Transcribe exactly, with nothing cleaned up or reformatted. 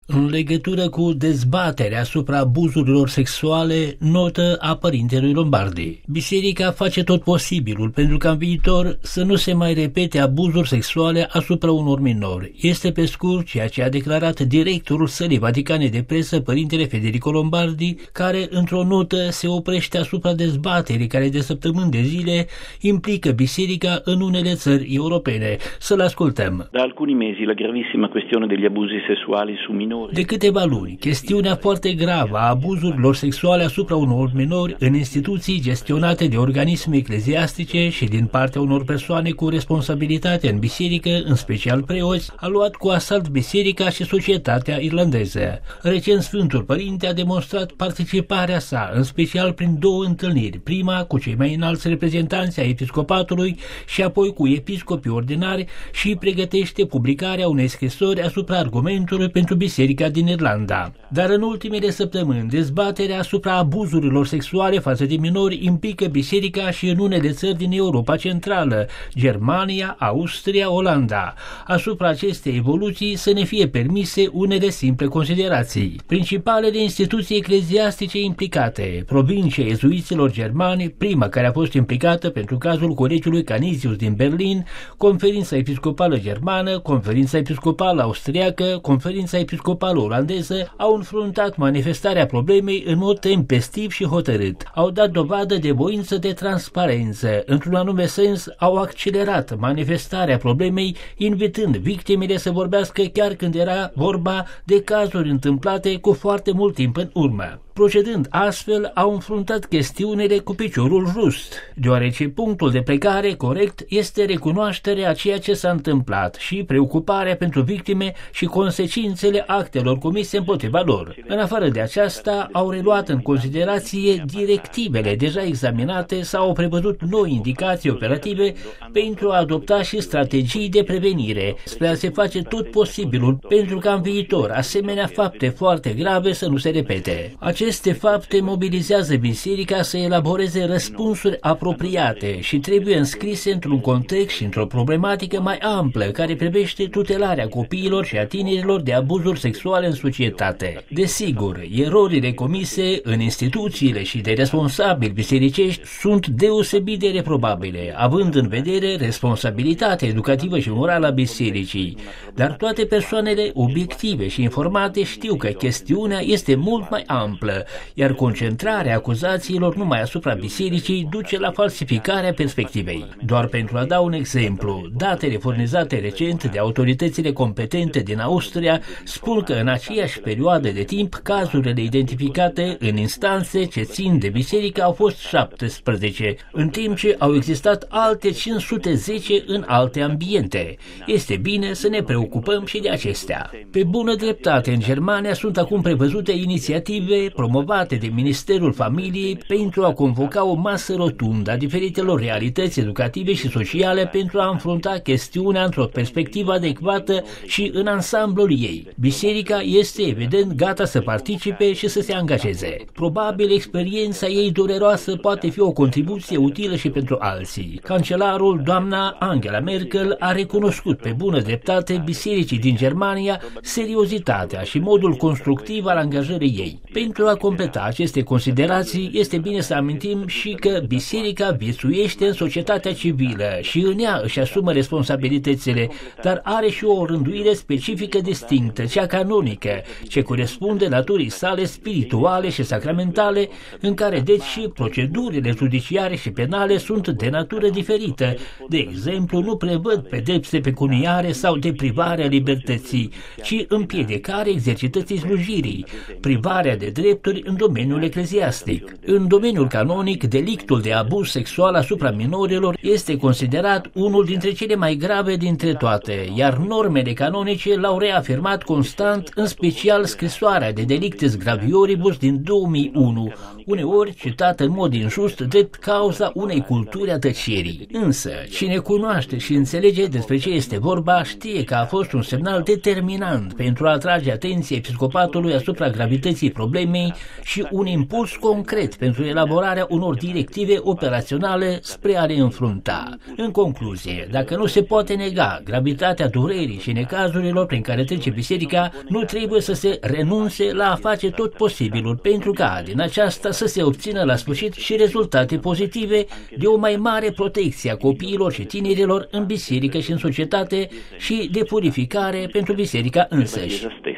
În legătură cu dezbaterea asupra abuzurilor sexuale, notă a părintelui Lombardi. Biserica face tot posibilul pentru ca în viitor să nu se mai repete abuzuri sexuale asupra unor minori. Este pe scurt ceea ce a declarat directorul Sălii Vaticane de Presă, părintele Federico Lombardi, care într-o notă se oprește asupra dezbaterii care de săptămâni de zile implică biserica în unele țări europene. Să-l ascultăm. Da alcuni mesi la gravissima questione degli abusi sessuali su minori. De câteva luni, chestiunea foarte gravă a abuzurilor sexuale asupra unor minori în instituții gestionate de organisme ecleziastice și din partea unor persoane cu responsabilitate în biserică, în special preoți, a luat cu asalt biserica și societatea irlandeză. Recent, Sfântul Părinte a demonstrat participarea sa, în special prin două întâlniri, prima cu cei mai înalți reprezentanți ai episcopatului și apoi cu episcopii ordinari, și pregătește publicarea unei scrisori asupra argumentului pentru biserica din Irlanda. Dar în ultimele săptămâni, dezbaterea asupra abuzurilor sexuale față de minori implică biserica și în unele țări din Europa Centrală, Germania, Austria, Olanda. Asupra acestei evoluții să ne fie permise unele simple considerații. Principalele instituții ecleziastice implicate: provincia ezuiților germani, prima care a fost implicată pentru cazul Colegiului Canisius din Berlin, Conferința Episcopală Germană, Conferința Episcopală Austriacă, Conferința Episcopală Olandeză, au înfruntat manifestarea problemei în mod tempestiv și hotărât. Au dat dovadă de voință de transparență. Într-un anume sens, au accelerat manifestarea problemei, invitând victimele să vorbească chiar când era vorba de cazuri întâmplate cu foarte mult timp în urmă. Procedând astfel, au înfruntat chestiunile cu piciorul just, deoarece punctul de plecare corect este recunoașterea a ceea ce s-a întâmplat și preocuparea pentru victime și consecințele actelor comise împotriva lor. În afară de aceasta, au reluat în considerație directivele deja examinate sau au prevăzut noi indicații operative pentru a adopta și strategii de prevenire, spre a se face tot posibilul pentru ca în viitor asemenea fapte foarte grave să nu se repete. Aceste fapte mobilizează biserica să elaboreze răspunsuri apropiate și trebuie înscrise într-un context și într-o problematică mai amplă care privește tutelarea copiilor și a tinerilor de abuzuri sexuale în societate. Desigur, erorile comise în instituțiile și de responsabili bisericești sunt deosebit de reprobabile, având în vedere responsabilitatea educativă și morală a bisericii. Dar toate persoanele obiective și informate știu că chestiunea este mult mai amplă, iar concentrarea acuzațiilor numai asupra bisericii duce la falsificarea perspectivei. Doar pentru a da un exemplu, datele furnizate recent de autoritățile competente din Austria spun că în aceeași perioadă de timp, cazurile identificate în instanțe ce țin de biserică au fost șaptesprezece, în timp ce au existat alte cinci sute zece în alte ambiente. Este bine să ne preocupăm și de acestea. Pe bună dreptate, în Germania sunt acum prevăzute inițiative promovate de Ministerul Familiei pentru a convoca o masă rotundă a diferitelor realități educative și sociale pentru a înfrunta chestiunea într-o perspectivă adecvată și în ansamblul ei. Biserica este evident gata să participe și să se angajeze. Probabil experiența ei dureroasă poate fi o contribuție utilă și pentru alții. Cancelarul, doamna Angela Merkel, a recunoscut pe bună dreptate bisericii din Germania seriozitatea și modul constructiv al angajării ei. Pentru a completa aceste considerații, este bine să amintim și că biserica viețuiește în societatea civilă și în ea își asumă responsabilitățile, dar are și o rânduire specifică distinctă, cea canonică, ce corespunde naturii sale spirituale și sacramentale, în care deci și procedurile judiciare și penale sunt de natură diferită. De exemplu, nu prevăd pedepse pecuniare sau deprivarea libertății, ci împiedicarea exercității slujirii, privarea de drepturi în domeniul ecleziastic. În domeniul canonic, delictul de abuz sexual asupra minorilor este considerat unul dintre cele mai grave dintre toate, iar normele canonice l-au reafirmat constant, în special scrisoarea de delictes gravioribus din două mii unu, uneori citată în mod injust drept cauza unei culturi a tăcerii. Însă, cine cunoaște și înțelege despre ce este vorba, știe că a fost un semnal determinant pentru a atrage atenția episcopatului asupra gravității problemei lumii și un impuls concret pentru elaborarea unor directive operaționale spre a le înfrunta. În concluzie, dacă nu se poate nega gravitatea durerii și necazurilor prin care trece biserica, nu trebuie să se renunțe la a face tot posibilul pentru ca din aceasta să se obțină la sfârșit și rezultate pozitive de o mai mare protecție a copiilor și tinerilor în biserică și în societate și de purificare pentru biserica însăși.